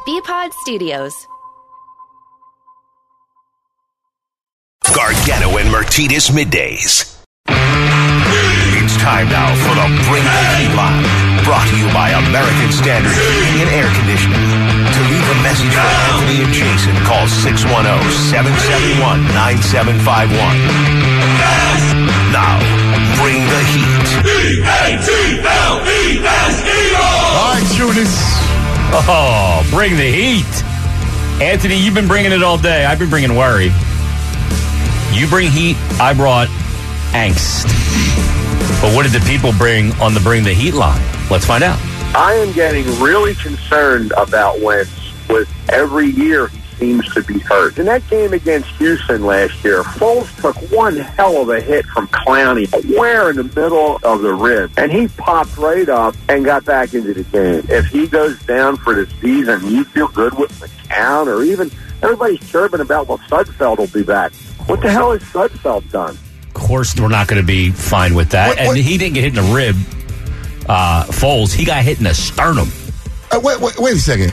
BPod Studios. Gargano and Martinez middays. It's time now for the Bring the Heat line, brought to you by American Standard Heating and Air Conditioning. To leave a message for Anthony and Jason, call 610-771-9751. Now, bring the heat. H-E-L-E-S-E-O! All right, Judas. Oh, bring the heat. Anthony, you've been bringing it all day. I've been bringing worry. You bring heat, I brought angst. But what did the people bring on the Bring the Heat line? Let's find out. I am getting really concerned about Wentz with every year he seems to be hurt. In that game against Houston last year, Foles took one hell of a hit from Clowney, where in the middle of the rib, and he popped right up and got back into the game. If he goes down for the season, you feel good with McCown, or even everybody's chirping about, well, Sudfeld will be back. What the hell has Sudfeld done? Of course, we're not going to be fine with that. And he didn't get hit in the rib, Foles. He got hit in the sternum. Wait a second.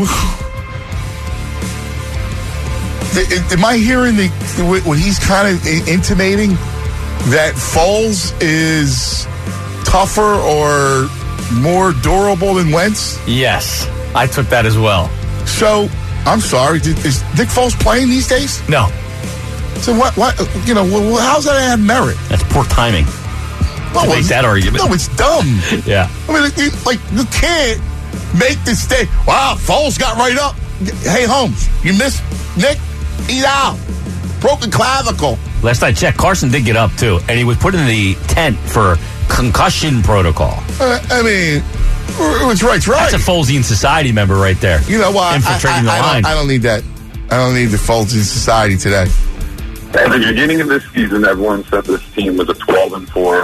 Am I hearing what he's kind of intimating, that Foles is tougher or more durable than Wentz? Yes, I took that as well. So, I'm sorry, is Nick Foles playing these days? No. So what? You know, how's that have merit? That's poor timing. No, to make that argument. No, it's dumb. Yeah. I mean, you can't make this stay. Wow, Foles got right up. Hey, Holmes, you missed Nick? He's out. Broken clavicle. Last I checked, Carson did get up, too. And he was put in the tent for concussion protocol. I mean, it's right. That's a Folesian Society member right there. You know what? Infiltrating the line. I don't need that. I don't need the Folesian Society today. At the beginning of this season, everyone said this team was a 12-4,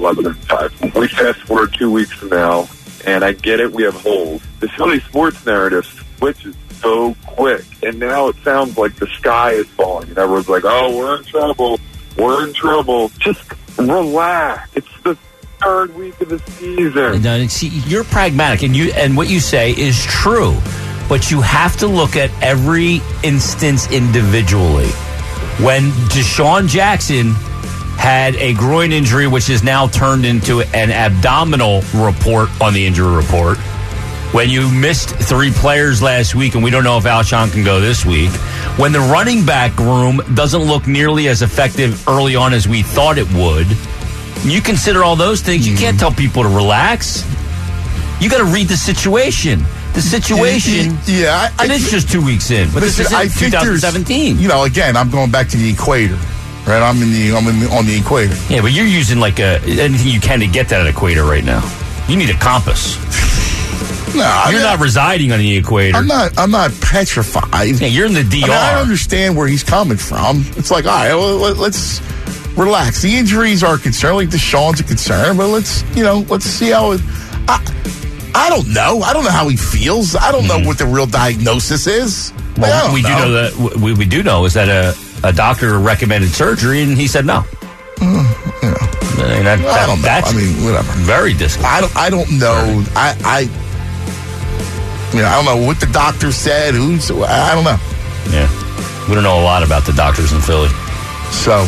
11-5. We fast forward 2 weeks from now, and I get it, we have holes. The Philly sports narrative switches so quick, and now it sounds like the sky is falling, and everyone's like, oh, we're in trouble. We're in trouble. Just relax. It's the third week of the season. No, see, you're pragmatic, and what you say is true, but you have to look at every instance individually. When Deshaun Jackson had a groin injury, which is now turned into an abdominal report on the injury report, when you missed 3 players last week, and we don't know if Alshon can go this week, when the running back room doesn't look nearly as effective early on as we thought it would, you consider all those things, you can't tell people to relax. You got to read the situation. The situation, and it's just 2 weeks in, but this is 2017. You know, again, I'm going back to the equator, right? I'm on the equator. Yeah, but you're using like anything you can to get to that equator right now. You need a compass. No, you're not residing on the equator. I'm not petrified. Yeah, you're in the DR. I understand where he's coming from. It's like, all right, well, let's relax. The injuries are a concern, like Deshaun's a concern, but let's see how it. I don't know. I don't know how he feels. I don't know what the real diagnosis is. Well, we do know that. We do know is that a doctor recommended surgery, and he said no. I don't know. That's whatever. Very disconcerting. I don't know. I don't know what the doctor said. I don't know. Yeah, we don't know a lot about the doctors in Philly. So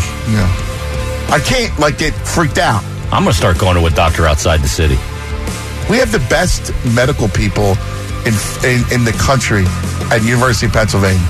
I can't get freaked out. I'm going to start going to a doctor outside the city. We have the best medical people in the country at University of Pennsylvania.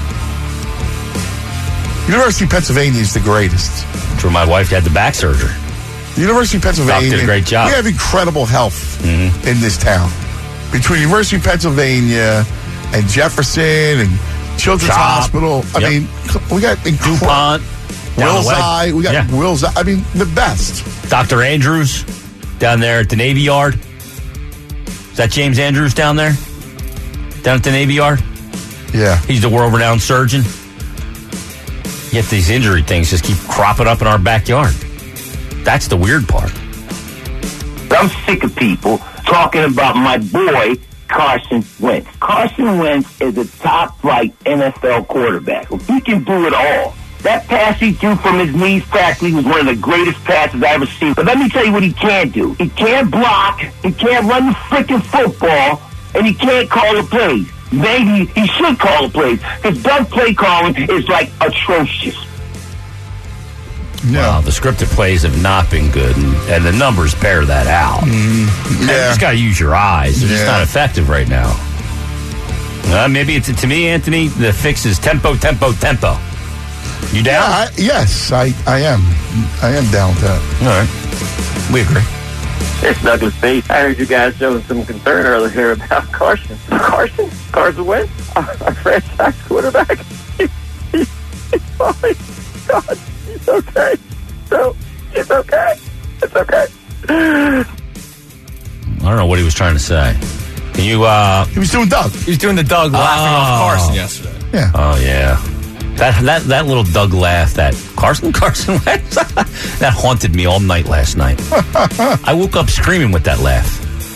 University of Pennsylvania is the greatest. That's where my wife had the back surgery. The University of Pennsylvania did a great job. We have incredible health in this town. Between University of Pennsylvania and Jefferson and Children's Hospital, I mean, we got DuPont, Will's Eye. We got Will's Eye. I mean, the best. Dr. Andrews down there at the Navy Yard. Is that James Andrews down there? Down at the Navy Yard? Yeah. He's the world-renowned surgeon. Yet these injury things just keep cropping up in our backyard. That's the weird part. I'm sick of people talking about my boy, Carson Wentz. Carson Wentz is a top-flight NFL quarterback. He can do it all. That pass he threw from his knees practically was one of the greatest passes I ever seen. But let me tell you what he can't do. He can't block, he can't run the freaking football, and he can't call the plays. maybe he should call the plays. Because Doug play calling is like atrocious. No. Well, the scripted plays have not been good, and the numbers bear that out. You just got to use your eyes. They're just not effective right now. Maybe it's, to me, Anthony, the fix is tempo, tempo, tempo. You down? Yes, I am. I am down with that. All right. We agree. It's Douglas B. I heard you guys showing some concern earlier about Carson. Carson Wentz, our franchise quarterback. Oh my God, he's okay. So, it's okay. It's okay. I don't know what he was trying to say. Can you, He was doing Doug. He was doing the Doug laughing off Carson yesterday. Yeah. Oh, yeah. That little Doug laugh, that Carson Wentz, that haunted me all night last night. I woke up screaming with that laugh.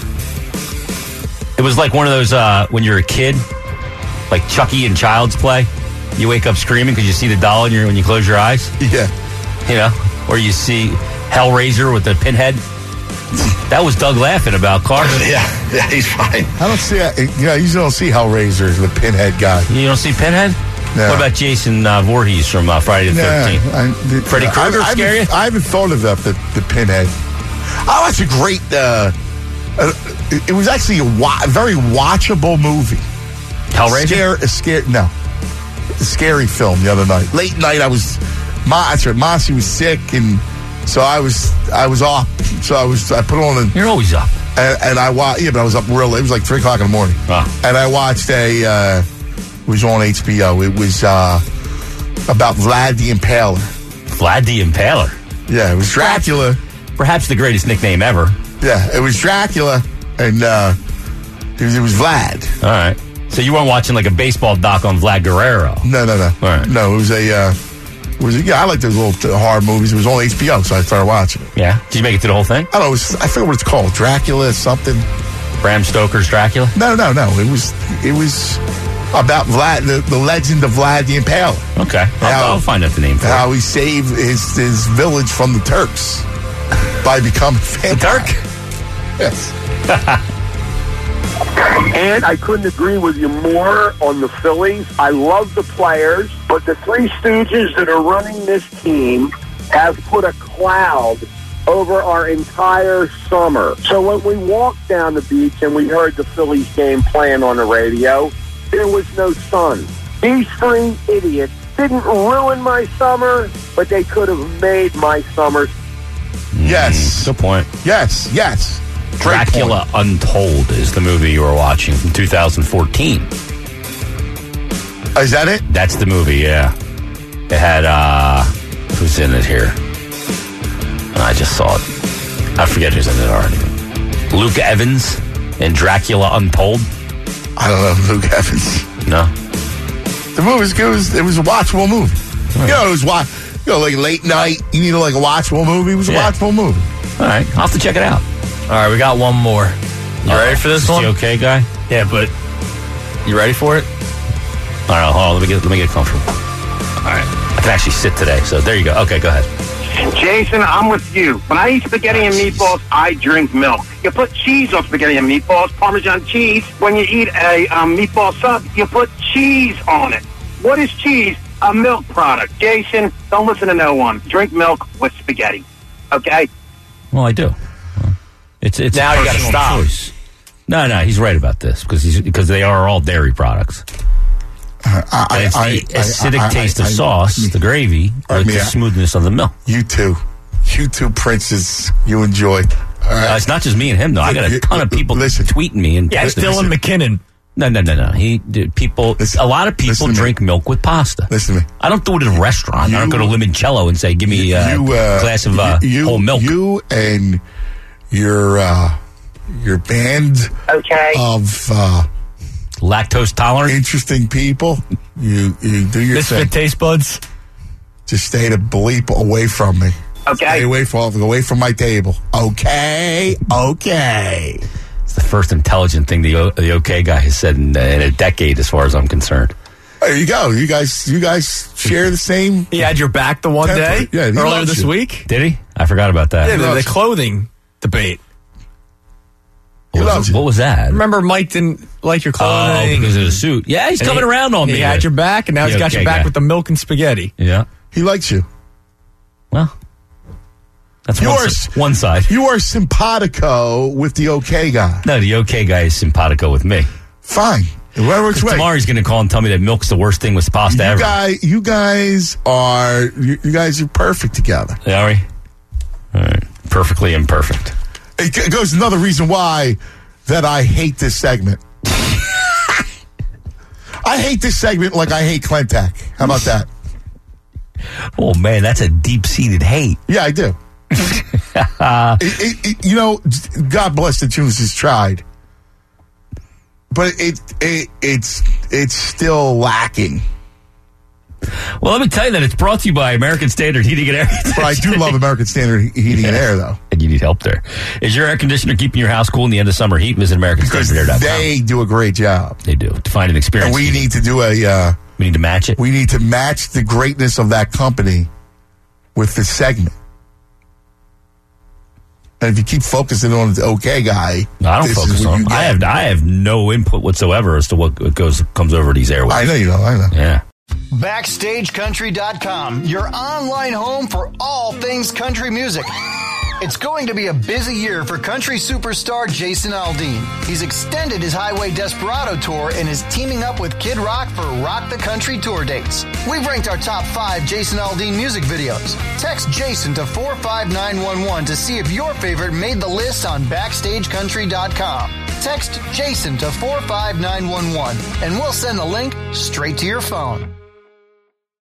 It was like one of those, when you're a kid, like Chucky in Child's Play, you wake up screaming because you see the doll when you close your eyes. Yeah. You know, or you see Hellraiser with the pinhead. That was Doug laughing about Carson. Yeah, he's fine. I don't see that. You usually don't see Hellraiser, the pinhead guy. You don't see Pinhead? No. What about Jason Voorhees from Friday the 13th? Freddy Krueger scare you? I haven't thought of that, the pinhead. Oh, that's a great... it was actually a very watchable movie. Hellraiser? A scary film the other night. Late night, Mossy was sick, and so I was off. So I put on You're always up. and I watched. Yeah, but I was up real late. It was like 3 o'clock in the morning, and I watched it was on HBO. It was about Vlad the Impaler. Vlad the Impaler. Yeah, it was Dracula. Perhaps the greatest nickname ever. Yeah, it was Dracula, and it was Vlad. All right. So you weren't watching like a baseball doc on Vlad Guerrero? No. All right. No, it was I like those little horror movies. It was on HBO, so I started watching it. Yeah. Did you make it to the whole thing? I don't know. I forget what it's called. Dracula something. Bram Stoker's Dracula? No. It was about Vlad, the legend of Vlad the Impaler. Okay. I'll find out the name for how he saved his village from the Turks by becoming a Turk? Yes. And I couldn't agree with you more on the Phillies. I love the players, but the Three Stooges that are running this team have put a cloud over our entire summer. So when we walked down the beach and we heard the Phillies game playing on the radio, there was no sun. These 3 idiots didn't ruin my summer, but they could have made my summer. Yes. Good point. Yes. Great Dracula point. Untold is the movie you were watching from 2014. Is that it? That's the movie, yeah. It had, who's in it here? I just saw it. I forget who's in it already. Luke Evans in Dracula Untold. I don't know, Luke Evans. No? The movie was good. It was a watchable movie. Right. It was like late night. You need like a watchable movie. It was a watchable movie. All right, I'll have to check it out. All right, we got one more. You ready for this one? The okay guy? Yeah, but you ready for it? All right, hold on. Let me get comfortable. All right, I can actually sit today, so there you go. Okay, go ahead. Jason, I'm with you. When I eat spaghetti and meatballs, I drink milk. You put cheese on spaghetti and meatballs, Parmesan cheese. When you eat a meatball sub, you put cheese on it. What is cheese? A milk product. Jason, don't listen to no one. Drink milk with spaghetti. Okay? Well, I do. It's now you got to stop. Choice. No, he's right about this because they are all dairy products. It's the acidic taste of sauce, the gravy, or the smoothness of the milk. You two princes, you enjoy. All right. It's not just me and him, though. I got a ton of people tweeting me and texting me. Dylan McKinnon. No. A lot of people drink milk with pasta. Listen to me. I don't do it at a restaurant. I don't go to Limoncello and say, give me a glass of whole milk. You and your band of lactose tolerant, interesting people. You do your Misfit taste buds. Just stay the bleep away from me. Okay. Stay away from my table. Okay. It's the first intelligent thing the okay guy has said in a decade, as far as I'm concerned. There you go. You guys share the same. He had your back the one day earlier this week. Did he? I forgot about that. Yeah, the clothing debate. What was that? Remember Mike didn't like your clothing? Oh, because of the suit. Yeah, he's coming around on me. He had your back, and now he's got your back with the milk and spaghetti. Yeah. He likes you. Well, that's one side. You are simpatico with the okay guy. No, the okay guy is simpatico with me. Fine. Whatever it's way. Tomorrow he's going to call and tell me that milk's the worst thing with pasta ever. You guys are perfect together. Are we? All right. Perfectly imperfect. It goes another reason why that I hate this segment. I hate this segment like I hate Clentac. How about that? Oh, man, that's a deep-seated hate. Yeah, I do. God bless the tunes has tried. But it's still lacking. Well, let me tell you that it's brought to you by American Standard Heating and Air. But I do love American Standard Heating and Air, though. And you need help there. Is your air conditioner keeping your house cool in the end of summer heat? Visit AmericanStandardAir.com. They do a great job. They do. To find an experience. And we need to do we need to match it. We need to match the greatness of that company with the segment. And if you keep focusing on the okay guy, I don't focus on him. I have no input whatsoever as to what comes over these airwaves. I know you don't. I know. Yeah. BackstageCountry.com, your online home for all things country music. It's going to be a busy year for country superstar Jason Aldean. He's extended his Highway Desperado tour and is teaming up with Kid Rock for Rock the Country tour dates. We've ranked our top 5 Jason Aldean music videos. Text Jason to 45911 to see if your favorite made the list on BackstageCountry.com. Text Jason to 45911 and we'll send the link straight to your phone.